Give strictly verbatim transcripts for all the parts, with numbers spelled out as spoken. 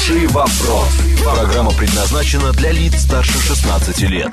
Хороший вопрос. Программа предназначена для лиц старше шестнадцати лет.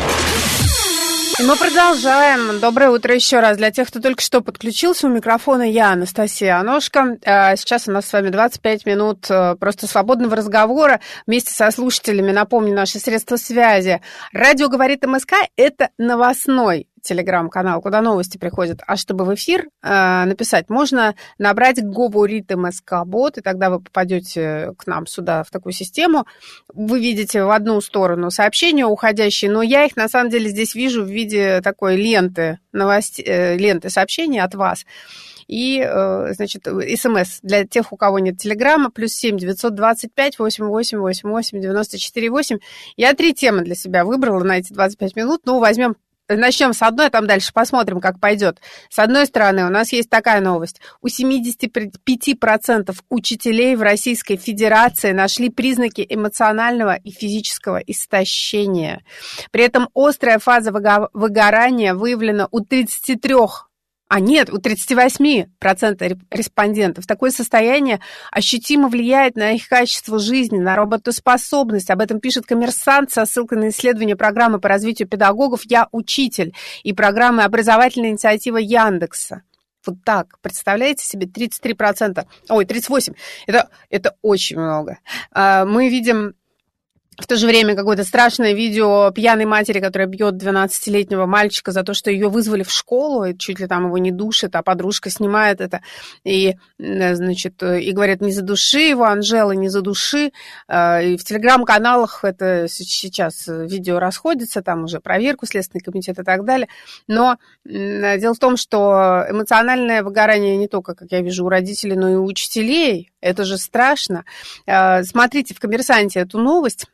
Мы продолжаем. Доброе утро еще раз. Для тех, кто только что подключился, у микрофона я, Анастасия Аношко. Сейчас у нас с вами двадцать пять минут просто свободного разговора вместе со слушателями. Напомню, наши средства связи. Радио «Говорит МСК» — это новостной телеграм-канал, куда новости приходят. А чтобы в эфир э, написать, можно набрать «Говорит МСК-бот», и тогда вы попадете к нам сюда, в такую систему. Вы видите в одну сторону сообщения уходящие, но я их, на самом деле, здесь вижу в виде такой ленты, новости, э, ленты сообщений от вас. И, э, значит, СМС для тех, у кого нет телеграмма, плюс семь девятьсот двадцать пять восемьдесят восемь восемьдесят восемь девяносто четыре восемь. Я три темы для себя выбрала на эти двадцать пять минут, ну, возьмем. Начнем с одной, а там дальше посмотрим, как пойдет. С одной стороны, у нас есть такая новость. У семьдесят пять процентов учителей в Российской Федерации нашли признаки эмоционального и физического истощения. При этом острая фаза выгорания выявлена у тридцати трёх А нет, у тридцати восьми процентов респондентов. Такое состояние ощутимо влияет на их качество жизни, на работоспособность. Об этом пишет «Коммерсант» со ссылкой на исследование программы по развитию педагогов «Я учитель» и программы образовательной инициативы Яндекса. Вот так, представляете себе, тридцать три процента, ой, тридцать восемь процентов, это, это очень много. Мы видим в то же время какое-то страшное видео пьяной матери, которая бьет двенадцатилетнего мальчика за то, что ее вызвали в школу, и чуть ли там его не душит, а подружка снимает это, и, значит, и говорит, не задуши его, Анжела, не задуши. И в телеграм-каналах это сейчас видео расходится, там уже проверку, Следственный комитет и так далее. Но дело в том, что эмоциональное выгорание не только, как я вижу, у родителей, но и у учителей. Это же страшно. Смотрите в «Коммерсанте» эту новость.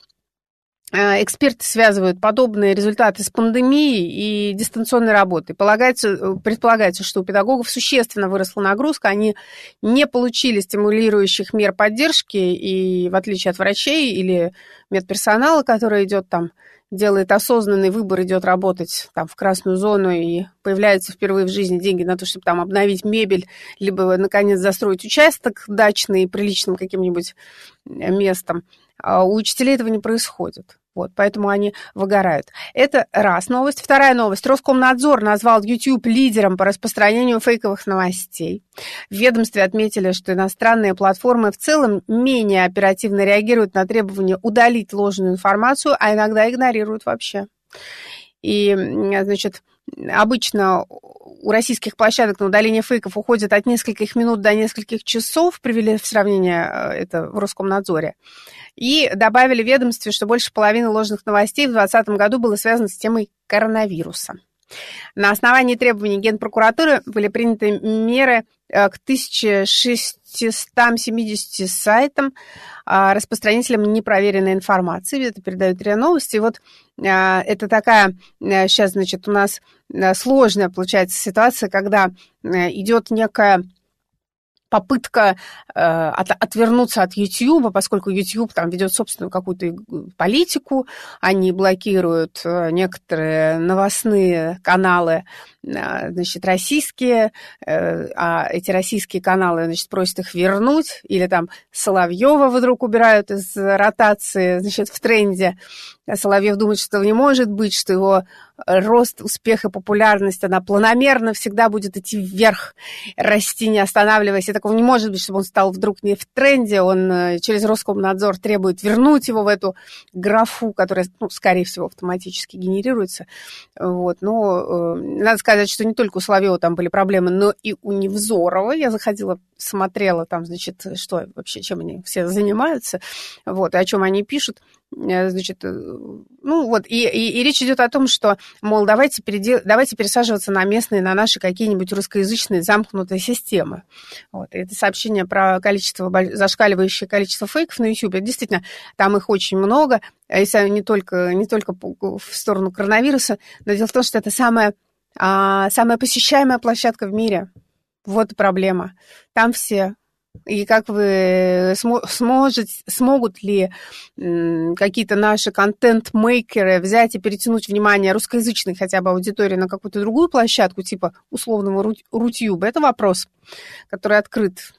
Эксперты связывают подобные результаты с пандемией и дистанционной работой. Полагается, предполагается, что у педагогов существенно выросла нагрузка, они не получили стимулирующих мер поддержки, и в отличие от врачей или медперсонала, который идет там, делает осознанный выбор, идет работать там в красную зону, и появляются впервые в жизни деньги на то, чтобы там обновить мебель, либо, наконец, застроить участок дачный приличным каким-нибудь местом. А у учителей этого не происходит. Вот, поэтому они выгорают. Это раз новость. Вторая новость. Роскомнадзор назвал YouTube лидером по распространению фейковых новостей. В ведомстве отметили, что иностранные платформы в целом менее оперативно реагируют на требования удалить ложную информацию, а иногда игнорируют вообще. И, значит, обычно у российских площадок на удаление фейков уходит от нескольких минут до нескольких часов, привели в сравнение это в Роскомнадзоре. И добавили в ведомстве, что больше половины ложных новостей в двадцатом году было связано с темой коронавируса. На основании требований Генпрокуратуры были приняты меры к тысяче шестистам семидесяти сайтам, распространителям непроверенной информации. Это передают РИА Новости. И вот это такая, сейчас, значит, у нас сложная получается ситуация, когда идет некая попытка э, от, отвернуться от YouTube, поскольку YouTube там ведет собственную какую-то политику, они блокируют э, некоторые новостные каналы, э, значит, российские, э, а эти российские каналы, значит, просят их вернуть, или там Соловьева вдруг убирают из ротации, значит, в тренде. Соловьев думает, что этого не может быть, что его рост, успех и популярность, она планомерно всегда будет идти вверх, расти, не останавливаясь. И такого не может быть, чтобы он стал вдруг не в тренде. Он через Роскомнадзор требует вернуть его в эту графу, которая, ну, скорее всего, автоматически генерируется. Вот. Но э, надо сказать, что не только у Соловьева там были проблемы, но и у Невзорова. Я заходила, смотрела там, значит, что вообще, чем они все занимаются, вот, и о чем они пишут. Значит, ну вот, и, и, и речь идет о том, что, мол, давайте, передел... давайте пересаживаться на местные, на наши какие-нибудь русскоязычные замкнутые системы. Вот, и это сообщение про количество, зашкаливающее количество фейков на YouTube. Действительно, там их очень много, если не только, не только в сторону коронавируса, но дело в том, что это самая, самая посещаемая площадка в мире. Вот проблема. Там все. И как вы сможете, смогут ли какие-то наши контент-мейкеры взять и перетянуть внимание русскоязычной хотя бы аудитории на какую-то другую площадку, типа условного Рутьюба? Это вопрос, который открыт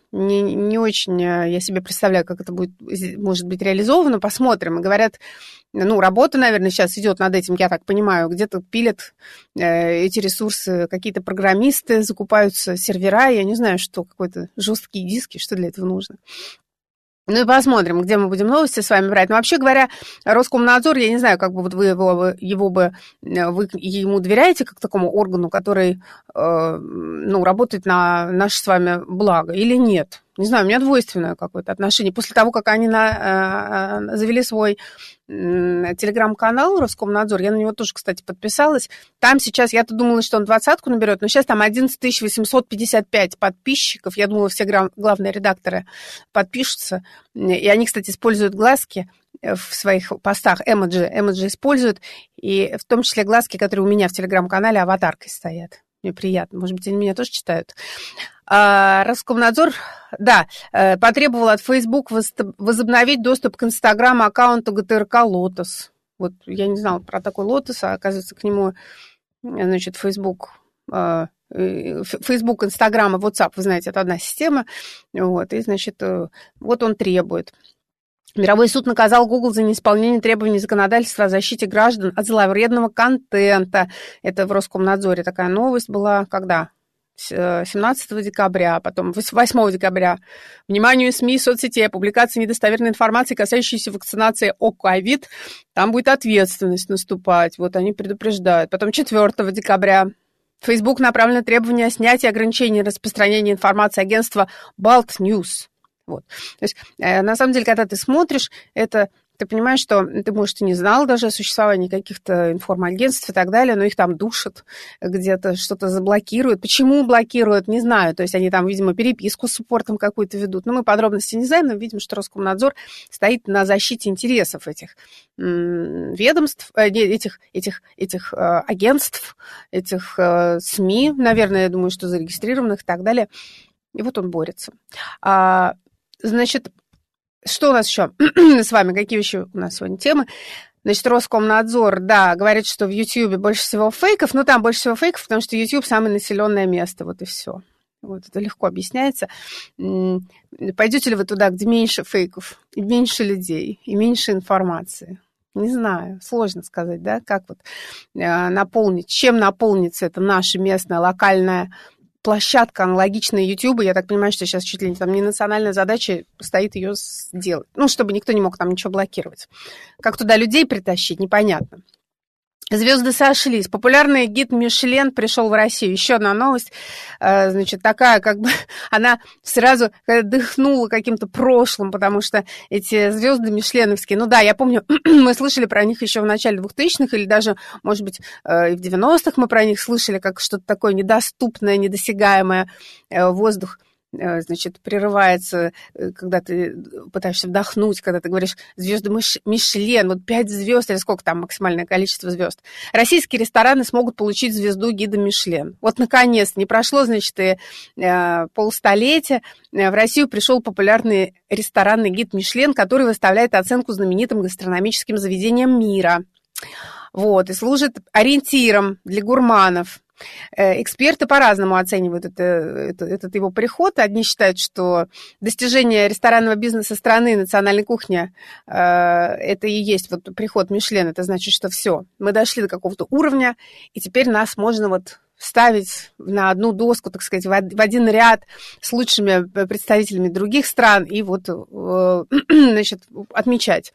не, не очень я себе представляю, как это будет, может быть реализовано. Посмотрим. И говорят, ну, работа, наверное, сейчас идет над этим, я так понимаю. Где-то пилят э, эти ресурсы какие-то программисты, закупаются сервера. Я не знаю, что, какой-то жесткие диски, что для этого нужно. Ну и посмотрим, где мы будем новости с вами брать. Но вообще говоря, Роскомнадзор, я не знаю, как бы вот вы его, его бы, вы ему доверяете как такому органу, который, э, ну, работает на наше с вами благо или нет? Не знаю, у меня двойственное какое-то отношение. После того, как они на, э, завели свой э, телеграм-канал Роскомнадзор, я на него тоже, кстати, подписалась. Там сейчас, я-то думала, что он двадцатку наберет, но сейчас там одиннадцать тысяч восемьсот пятьдесят пять подписчиков. Я думала, все гра- главные редакторы подпишутся. И они, кстати, используют глазки в своих постах, эмоджи, эмоджи используют, и в том числе глазки, которые у меня в телеграм-канале аватаркой стоят. Мне приятно. Может быть, они меня тоже читают. А Роскомнадзор, да, потребовал от Facebook возобновить доступ к Инстаграм-аккаунту ГТРК «Лотос». Вот я не знала про такой «Лотос», а оказывается, к нему, значит, Facebook... Facebook, Instagram и WhatsApp, вы знаете, это одна система. Вот, и, значит, вот он требует. Мировой суд наказал Google за неисполнение требований законодательства о защите граждан от зловредного контента. Это в Роскомнадзоре такая новость была, когда? семнадцатого декабря, потом восьмого декабря. Вниманию СМИ и соцсетей о публикации недостоверной информации, касающейся вакцинации от ковид. Там будет ответственность наступать. Вот они предупреждают. Потом четвёртого декабря. Facebook направлено требование о снятии ограничений распространения информации агентства Balt News. Вот. То есть, на самом деле, когда ты смотришь, это ты понимаешь, что ты, может, и не знал даже о существовании каких-то информагентств и так далее, но их там душат, где-то что-то заблокируют. Почему блокируют, не знаю. То есть они там, видимо, переписку с суппортом какую-то ведут. Но мы подробности не знаем, но видим, что Роскомнадзор стоит на защите интересов этих ведомств, этих, этих, этих агентств, этих СМИ, наверное, я думаю, что зарегистрированных и так далее. И вот он борется. Значит, что у нас еще с вами? Какие еще у нас сегодня темы? Значит, Роскомнадзор, да, говорит, что в Ютьюбе больше всего фейков. Ну, там больше всего фейков, потому что Ютьюб самое населенное место. Вот и все. Вот это легко объясняется. Пойдете ли вы туда, где меньше фейков, и меньше людей, и меньше информации? Не знаю, сложно сказать, да, как вот наполнить, чем наполнится это наша местная, локальная площадка, аналогичная YouTube. Я так понимаю, что сейчас чуть ли не там не национальная задача стоит ее сделать. Ну, чтобы никто не мог там ничего блокировать. Как туда людей притащить, непонятно. Звезды сошлись. Популярный гид Мишлен пришел в Россию. Еще одна новость, значит, такая, как бы она сразу дыхнула каким-то прошлым, потому что эти звезды мишленовские, ну да, я помню, мы слышали про них еще в начале двухтысячных, или даже, может быть, и в девяностых мы про них слышали, как что-то такое недоступное, недосягаемое, воздух. Значит, прерывается, когда ты пытаешься вдохнуть, когда ты говоришь звезды Мишлен, вот пять звезд, или сколько там максимальное количество звезд. Российские рестораны смогут получить звезду гида Мишлен. Вот, наконец, не прошло, значит, и э, полстолетия, в Россию пришел популярный ресторанный гид Мишлен, который выставляет оценку знаменитым гастрономическим заведениям мира. Вот, и служит ориентиром для гурманов. Эксперты по-разному оценивают это, это, этот его приход. Одни считают, что достижение ресторанного бизнеса страны, национальной кухни, э, это и есть вот приход Мишлен. Это значит, что все, мы дошли до какого-то уровня, и теперь нас можно вот ставить на одну доску, так сказать, в один ряд с лучшими представителями других стран и вот, э, значит, отмечать.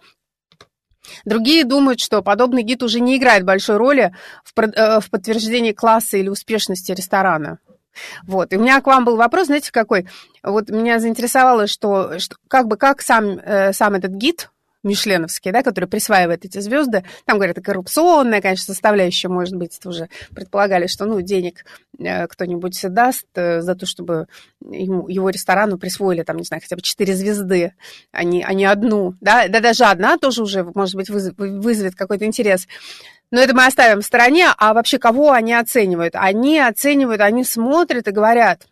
Другие думают, что подобный гид уже не играет большой роли в, в подтверждении класса или успешности ресторана. Вот. И у меня к вам был вопрос, знаете, какой? Вот меня заинтересовало, что, что как бы как сам, э, сам этот гид мишленовский, да, который присваивает эти звезды, там, говорят, и коррупционная, конечно, составляющая, может быть, это уже предполагали, что, ну, денег кто-нибудь даст за то, чтобы ему, его ресторану присвоили, там, не знаю, хотя бы четыре звезды, а не, а не одну, да, да даже одна тоже уже, может быть, вызовет какой-то интерес. Но это мы оставим в стороне, а вообще кого они оценивают? Они оценивают, они смотрят и говорят,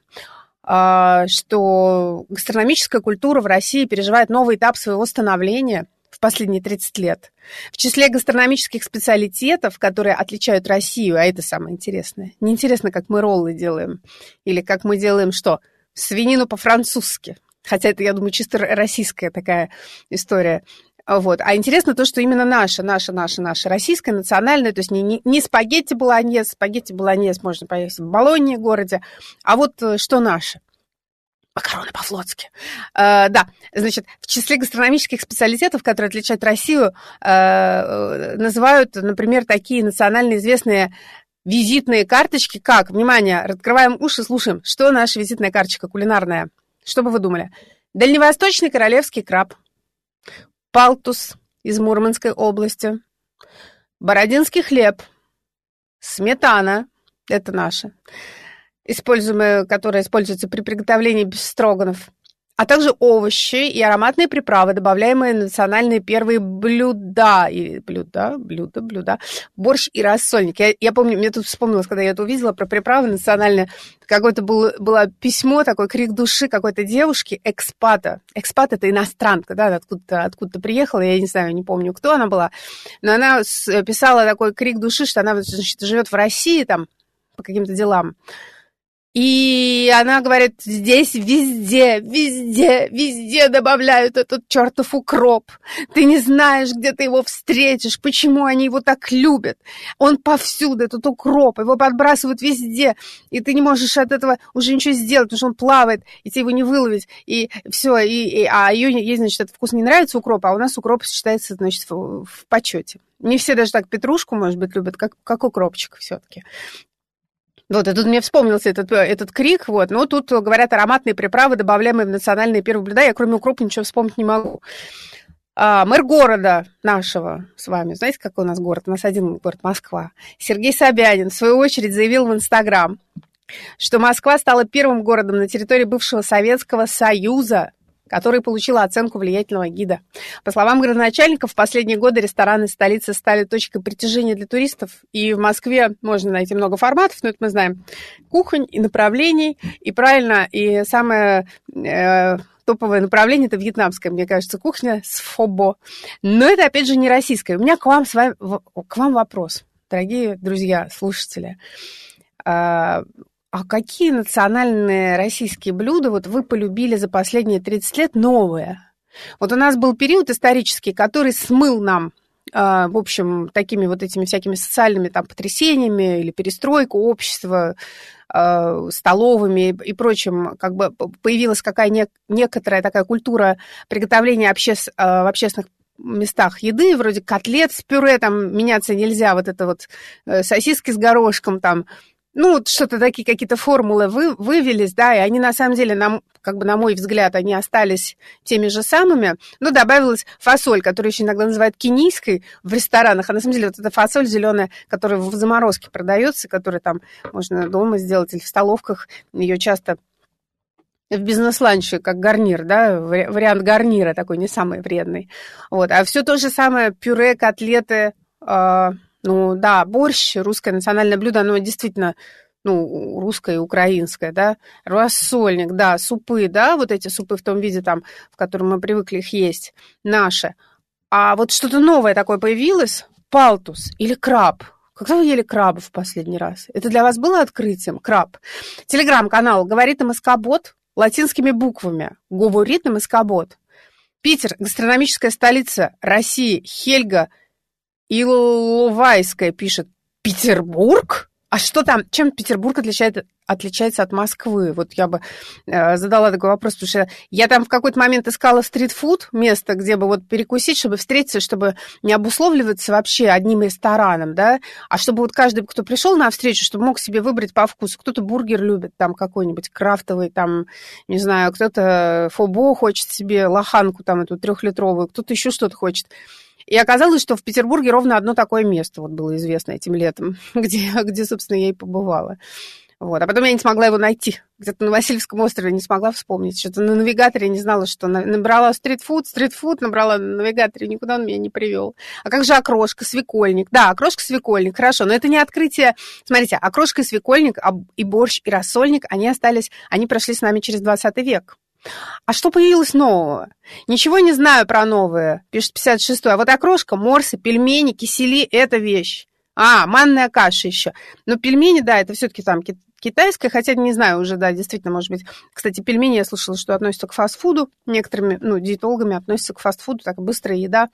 что гастрономическая культура в России переживает новый этап своего становления в последние тридцать лет. В числе гастрономических специалитетов, которые отличают Россию, а это самое интересное. Неинтересно, как мы роллы делаем, или как мы делаем что? свинину по-французски. Хотя это, я думаю, чисто российская такая история. Вот. А интересно то, что именно наша, наша, наша, наша российская, национальная, то есть не, не, не спагетти болоньез, спагетти болоньез можно поесть в Болонье городе, а вот что наше. Макароны по-флотски. Uh, да, значит, в числе гастрономических специалитетов, которые отличают Россию, uh, называют, например, такие национально известные визитные карточки, как, внимание, открываем уши, слушаем, что наша визитная карточка кулинарная. Что бы вы думали? Дальневосточный королевский краб, палтус из Мурманской области, бородинский хлеб, сметана, это наше, используемые, которые используются при приготовлении бефстроганов, а также овощи и ароматные приправы, добавляемые в национальные первые блюда. И блюда, блюда, блюда. Борщ и рассольник. Я, я помню, мне тут вспомнилось, когда я это увидела, про приправы национальные. Какое-то было, было письмо, такой крик души какой-то девушки, экспата. Экспат – это иностранка, да, откуда-то, откуда-то приехала, я не знаю, не помню, кто она была, но она писала такой крик души, что она, значит, живет в России там по каким-то делам. И она говорит, здесь везде, везде, везде добавляют этот чертов укроп. Ты не знаешь, где ты его встретишь, почему они его так любят. Он повсюду, этот укроп, его подбрасывают везде, и ты не можешь от этого уже ничего сделать, потому что он плавает, и тебе его не выловить, и все. И, и, а ее, ей, значит, этот вкус не нравится, укроп, а у нас укроп считается, значит, в, в почете. Не все даже так петрушку, может быть, любят, как, как укропчик все-таки. Вот, и тут мне вспомнился этот, этот крик, вот, но тут говорят ароматные приправы, добавляемые в национальные первые блюда, я кроме укропа ничего вспомнить не могу. А, мэр города нашего с вами, знаете, какой у нас город? У нас один город Москва. Сергей Собянин, в свою очередь, заявил в Инстаграм, что Москва стала первым городом на территории бывшего Советского Союза, который получил оценку влиятельного гида. По словам градоначальника, в последние годы рестораны столицы стали точкой притяжения для туристов, и в Москве можно найти много форматов, но это мы знаем, кухонь и направлений, и правильно, и самое э, топовое направление – это вьетнамская, мне кажется, кухня с фобо, но это, опять же, не российская. У меня к вам, с вами, к вам вопрос, дорогие друзья, слушатели. А какие национальные российские блюда вот вы полюбили за последние тридцать лет новые? Вот у нас был период исторический, который смыл нам, э, в общем, такими вот этими всякими социальными там потрясениями или перестройку общества, э, столовыми и, и прочим, как бы появилась какая не, некоторая такая культура приготовления обще, э, в общественных местах еды, вроде котлет с пюре, там меняться нельзя, вот это вот э, сосиски с горошком, там, ну, вот что-то такие какие-то формулы вы, вывелись, да, и они на самом деле, на, как бы на мой взгляд, они остались теми же самыми, но добавилась фасоль, которую еще иногда называют кенийской в ресторанах, а на самом деле вот эта фасоль зеленая, которая в заморозке продается, которую там можно дома сделать или в столовках, ее часто в бизнес-ланче как гарнир, да, вариант гарнира такой не самый вредный, вот, а все то же самое, пюре, котлеты, э, ну, да, борщ, русское национальное блюдо, оно действительно, ну, русское и украинское, да, рассольник, да, супы, да, вот эти супы в том виде, там, в котором мы привыкли их есть, наши. А вот что-то новое такое появилось, палтус или краб. Когда вы ели краба в последний раз? Это для вас было открытием, краб? Телеграм-канал «Говорит МСК-бот» латинскими буквами, говорит МСК-бот. Питер, гастрономическая столица России, Хельга Иловайская пишет: Петербург? А что там, чем Петербург отличает, отличается от Москвы? Вот я бы э, задала такой вопрос, потому что я там в какой-то момент искала стритфуд, место, где бы вот перекусить, чтобы встретиться, чтобы не обусловливаться вообще одним рестораном, да, а чтобы вот каждый, кто пришел на встречу, чтобы мог себе выбрать по вкусу. Кто-то бургер любит, там какой-нибудь крафтовый, там, не знаю, кто-то фобо хочет себе, лоханку там эту трехлитровую, кто-то еще что-то хочет. И оказалось, что в Петербурге ровно одно такое место вот было известно этим летом, где, где, собственно, я и побывала. Вот. А потом я не смогла его найти. Где-то на Васильевском острове не смогла вспомнить. Что-то на навигаторе не знала, что... Набрала стритфуд, стритфуд набрала на навигаторе, никуда он меня не привел. А как же окрошка, свекольник? Да, окрошка, свекольник, хорошо, но это не открытие... Смотрите, окрошка, свекольник и борщ, и рассольник, они остались... Они прошли с нами через двадцатый век. А что появилось нового? Ничего не знаю про новое, пишет пятьдесят шестой. А вот окрошка, морсы, пельмени, кисели – это вещь. А, манная каша еще. Но пельмени, да, это все-таки там китайская, хотя не знаю уже, да, действительно, может быть. Кстати, пельмени я слышала, что относятся к фастфуду. Некоторыми, ну, диетологами относятся к фастфуду, так быстрая еда.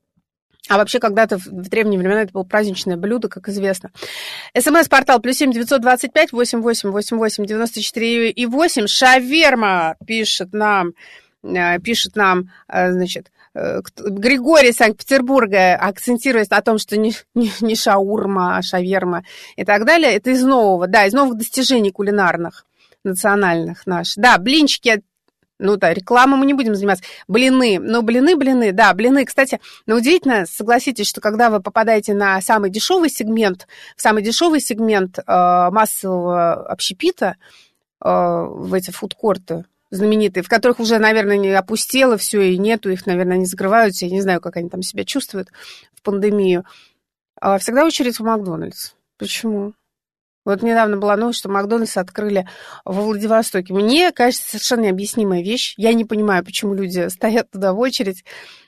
А вообще, когда-то в древние времена это было праздничное блюдо, как известно. СМС-портал плюс семь девятьсот двадцать пять восемьдесят восемь восемьдесят восемь девяносто четыре и восемь. Шаверма пишет нам, пишет нам, значит, Григорий из Санкт-Петербурга, акцентируясь на том, что не, не, не шаурма, а шаверма и так далее. Это из нового, да, из новых достижений кулинарных, национальных наших. Да, блинчики. Ну да, рекламу мы не будем заниматься. Блины. Ну, блины, блины, да, блины. Кстати, ну, удивительно, согласитесь, что когда вы попадаете на самый дешевый сегмент, в самый дешевый сегмент э, массового общепита, э, в эти фудкорты знаменитые, в которых уже, наверное, не опустело все и нету, их, наверное, не закрываются. Я не знаю, как они там себя чувствуют в пандемию. Э, всегда очередь в Макдональдс. Почему? Вот недавно была новость, что Макдональдс открыли во Владивостоке. Мне кажется, совершенно необъяснимая вещь. Я не понимаю, почему люди стоят туда в очередь.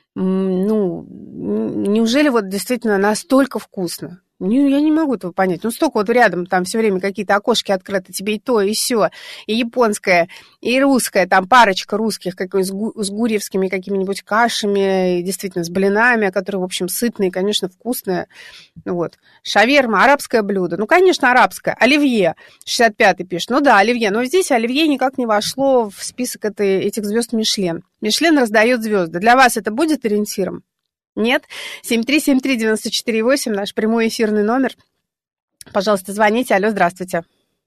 Ну, неужели вот действительно настолько вкусно? Не, я не могу этого понять. Ну, столько вот рядом там все время какие-то окошки открыты, тебе и то, и сё, и японское, и русское, там парочка русских, какой с, гу- с гурьевскими какими-нибудь кашами, и действительно с блинами, которые, в общем, сытные, конечно, вкусные. Вот. Шаверма, арабское блюдо. Ну, конечно, арабское. Оливье, шестьдесят пятый пишет. Ну да, оливье. Но здесь оливье никак не вошло в список этой, этих звезд Мишлен. Мишлен раздает звезды. Для вас это будет ориентиром? Нет? семь три семь три девять четыре восемь, наш прямой эфирный номер. Пожалуйста, звоните. Алло, здравствуйте.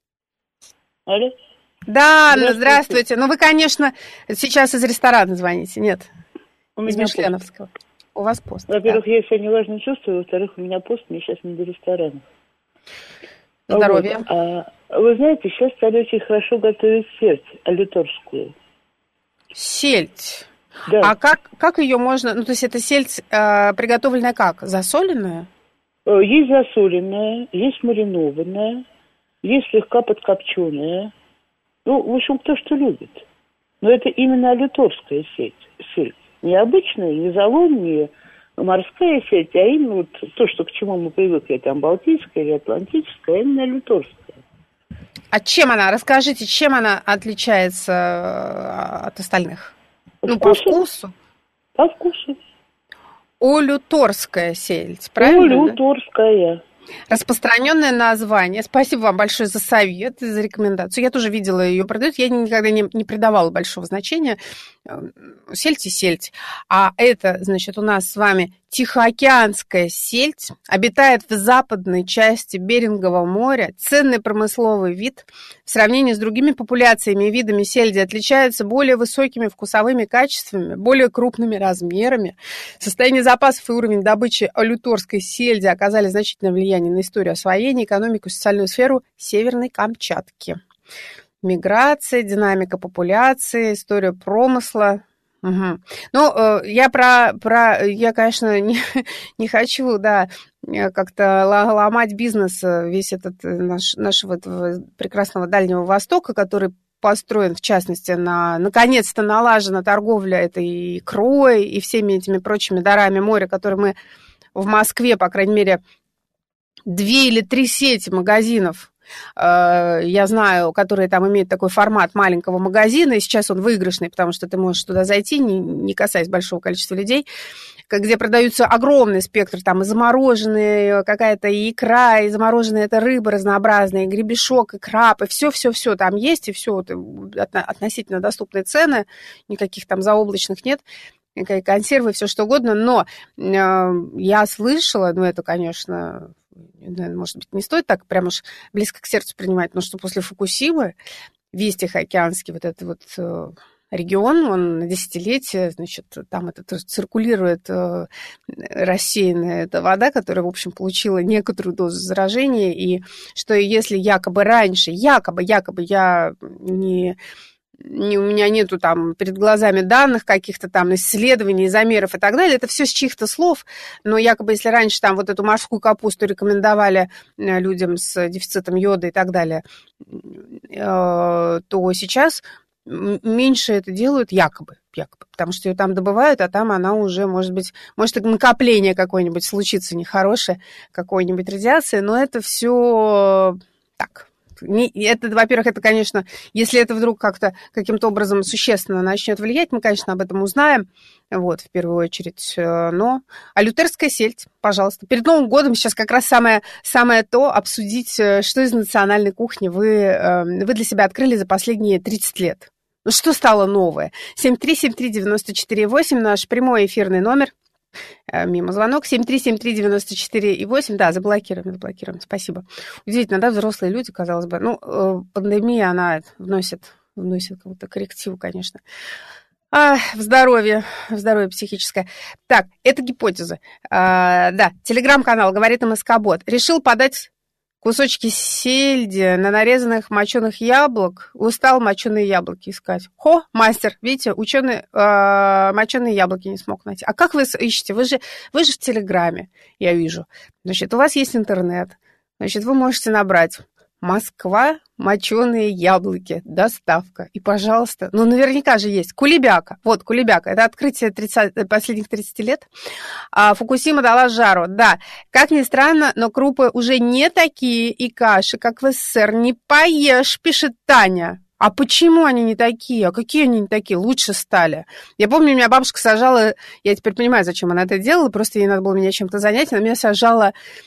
Алло. Да, Анна, здравствуйте. здравствуйте. Ну, вы, конечно, сейчас из ресторана звоните. Нет, у из меня Мишленовского. Пост. У вас пост. Во-первых, да. я себя неважно чувствую. Во-вторых, у меня пост, мне сейчас не до ресторана. Здоровья. Вот. А, вы знаете, сейчас стали очень хорошо готовить сельдь алюторскую. Сельдь? Да. А как, как ее можно... Ну, то есть это сельдь э, приготовленная как? Засоленная? Есть засоленная, есть маринованная, есть слегка подкопченая. Ну, в общем, кто что любит. Но это именно алюторская сельдь. сельдь. Не обычная, не залом, не морская сельдь, а именно вот то, что к чему мы привыкли, там, балтийская или атлантическая, а именно алюторская. А чем она? Расскажите, чем она отличается от остальных? Ну, по вкусу? По вкусу. Алюторская сельдь, правильно? Алюторская. Распространенное название. Спасибо вам большое за совет и за рекомендацию. Я тоже видела ее продают. Я никогда не, не придавала большого значения. Сельдь и сельдь. А это, значит, у нас с вами тихоокеанская сельдь. Обитает в западной части Берингового моря. Ценный промысловый вид. В сравнении с другими популяциями и видами сельди отличается более высокими вкусовыми качествами, более крупными размерами. Состояние запасов и уровень добычи алюторской сельди оказали значительное влияние на историю освоения, экономику и социальную сферу Северной Камчатки. Миграция, динамика популяции, история промысла. Угу. Ну, я про, про я, конечно, не, не хочу, да, как-то ломать бизнес весь этот наш, нашего этого прекрасного Дальнего Востока, который построен, в частности, на, наконец-то налажена торговля этой икрой и всеми этими прочими дарами моря, которые мы в Москве, по крайней мере, две или три сети магазинов, я знаю, которые там имеют такой формат маленького магазина, и сейчас он выигрышный, потому что ты можешь туда зайти, не, не касаясь большого количества людей, где продаются огромный спектр, там и замороженные, какая-то и икра, и замороженная эта рыба разнообразная, и гребешок, и краб, и все-все-все там есть, и все вот, относительно доступные цены, никаких там заоблачных нет, консервы, все что угодно, но я слышала, ну это, конечно... может быть, не стоит так прям уж близко к сердцу принимать, но что после Фукусимы весь Тихоокеанский вот этот вот регион, он на десятилетия, значит, там это циркулирует рассеянная эта вода, которая, в общем, получила некоторую дозу заражения, и что если якобы раньше, якобы, якобы я не... Не, у меня нету там перед глазами данных каких-то там исследований, замеров и так далее. Это все с чьих-то слов. Но якобы если раньше там вот эту морскую капусту рекомендовали людям с дефицитом йода и так далее, то сейчас меньше это делают якобы, якобы, потому что ее там добывают, а там она уже, может быть, может накопление какое-нибудь случится нехорошее, какой-нибудь радиации, но это все так. Не, это, во-первых, это, конечно, если это вдруг как-то каким-то образом существенно начнет влиять, мы, конечно, об этом узнаем, вот, в первую очередь, но... А лютерская сельдь, пожалуйста. Перед Новым годом сейчас как раз самое, самое то обсудить, что из национальной кухни вы, вы для себя открыли за последние тридцать лет. Ну, что стало новое? семь три семь три девять четыре восемь, наш прямой эфирный номер. Мимо звонок. семь три семь три девять четыре восемь. Да, заблокируем, заблокируем. Спасибо. Удивительно, да, взрослые люди, казалось бы. Ну, пандемия, она вносит, вносит какую-то коррективу, конечно. А, в здоровье, в здоровье психическое. Так, это гипотеза. А, да, телеграм-канал «Говорит МСК-бот». Решил подать кусочки сельди на нарезанных моченых яблок. Устал моченые яблоки искать. Хо, мастер, видите, ученый э, моченые яблоки не смог найти. А как вы ищете? Вы же, вы же в Телеграме, я вижу. Значит, у вас есть интернет. Значит, вы можете набрать «Москва, моченые яблоки, доставка». И, пожалуйста, ну, наверняка же есть. Кулебяка. Вот, Кулебяка. Это открытие тридцати, последних тридцати лет. А Фукусима дала жару. Да, как ни странно, но крупы уже не такие и каши, как в СССР. Не поешь, пишет Таня. А почему они не такие? А какие они не такие? Лучше стали. Я помню, меня бабушка сажала, я теперь понимаю, зачем она это делала, просто ей надо было меня чем-то занять, она меня сажала,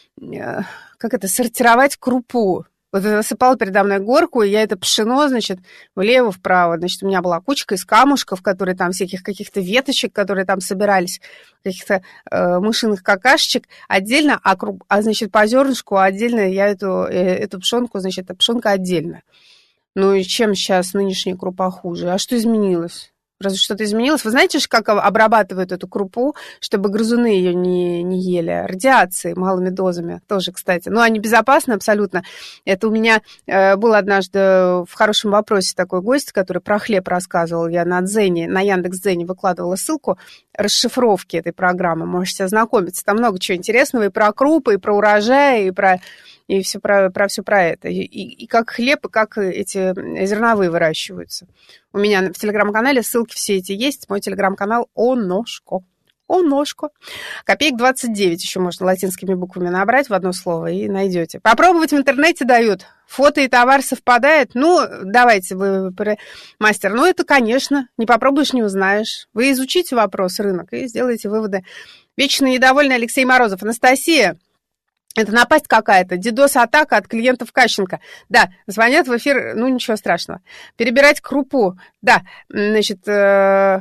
как это, сортировать крупу. Вот она насыпала передо мной горку, и я это пшено, значит, влево-вправо. Значит, у меня была кучка из камушков, которые там, всяких каких-то веточек, которые там собирались, каких-то э, мышиных какашечек отдельно, а, круп, а, значит, по зернышку отдельно я эту, э, эту пшенку, значит, пшенка отдельно. Ну и чем сейчас нынешняя крупа хуже? А что изменилось? Разве что-то изменилось? Вы знаете, как обрабатывают эту крупу, чтобы грызуны ее не, не ели? Радиацией, малыми дозами тоже, кстати. Ну, они безопасны абсолютно. Это у меня э, был однажды в хорошем вопросе такой гость, который про хлеб рассказывал. Я на Дзене, на Яндекс.Дзене выкладывала ссылку расшифровки этой программы. Можете ознакомиться. Там много чего интересного и про крупы, и про урожай, и про... и все про, про все про это. И, и, и как хлеб, и как эти зерновые выращиваются. У меня в телеграм-канале ссылки все эти есть. Мой телеграм-канал «Оношко». «Оношко». Копеек двадцать девять еще можно латинскими буквами набрать в одно слово и найдете. Попробовать в интернете дают. Фото и товар совпадает. Ну, давайте вы, мастер. Ну, это, конечно, не попробуешь, не узнаешь. Вы изучите вопрос, рынок, и сделаете выводы. Вечно недовольный Алексей Морозов. Анастасия. Это напасть какая-то, дидос-атака от клиентов Кащенко. Да, звонят в эфир, ну ничего страшного. Перебирать крупу. Да, значит, э,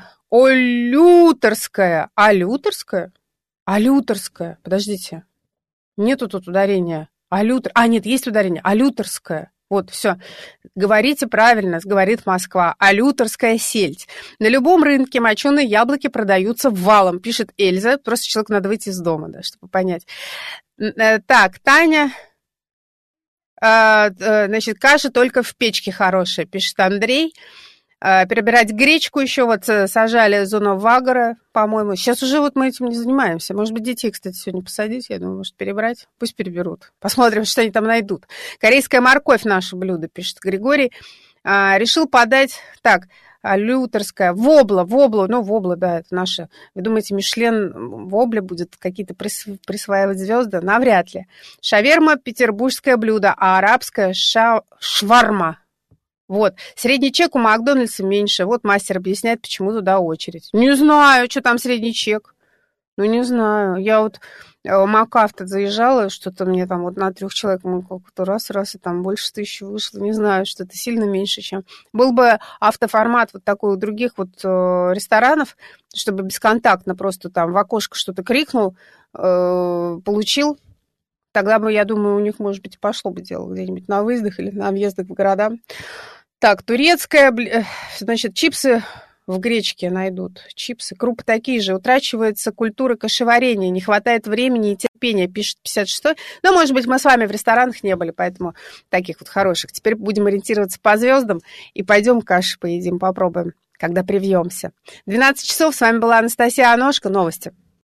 олюторская. Алюторская? Алюторская. Подождите. Нету тут ударения. Алютор. А, нет, есть ударение. Алюторская. Вот, все. Говорите правильно, говорит Москва. Алюторская сельдь. На любом рынке моченые яблоки продаются валом, пишет Эльза. Просто человеку надо выйти из дома, да, чтобы понять. Так, Таня. Значит, каша только в печке хорошая, пишет Андрей. Перебирать гречку еще. Вот сажали зону Вагора, по-моему. Сейчас уже вот мы этим не занимаемся. Может быть, детей, кстати, сегодня посадить. Я думаю, может, перебрать. Пусть переберут. Посмотрим, что они там найдут. Корейская морковь наше блюдо, пишет Григорий. А, решил подать... Так, алюторская. Вобла, вобла. Ну, вобла, да, это наша. Вы думаете, Мишлен вобле будет какие-то присваивать звезды? Навряд ли. Шаверма – петербургское блюдо, а арабская ша... шварма. Вот. Средний чек у Макдональдса меньше. Вот мастер объясняет, почему туда очередь. Не знаю, что там средний чек. Ну, не знаю. Я вот в МакАвто заезжала, что-то мне там вот на трех человек как-то раз-раз, и там больше тысячи вышло. Не знаю, что это сильно меньше, чем... Был бы автоформат вот такой у других вот э, ресторанов, чтобы бесконтактно просто там в окошко что-то крикнул, э, получил. Тогда бы, я думаю, у них, может быть, пошло бы дело где-нибудь на выездах или на въездах в города. Так, турецкая, значит, чипсы в гречке найдут. Чипсы, крупы такие же. Утрачивается культура кашеварения, не хватает времени и терпения, пишет пятьдесят шестой. Но, может быть, мы с вами в ресторанах не были, поэтому таких вот хороших. Теперь будем ориентироваться по звездам и пойдем каши поедим, попробуем, когда привьемся. двенадцать часов, с вами была Анастасия Аношко, новости.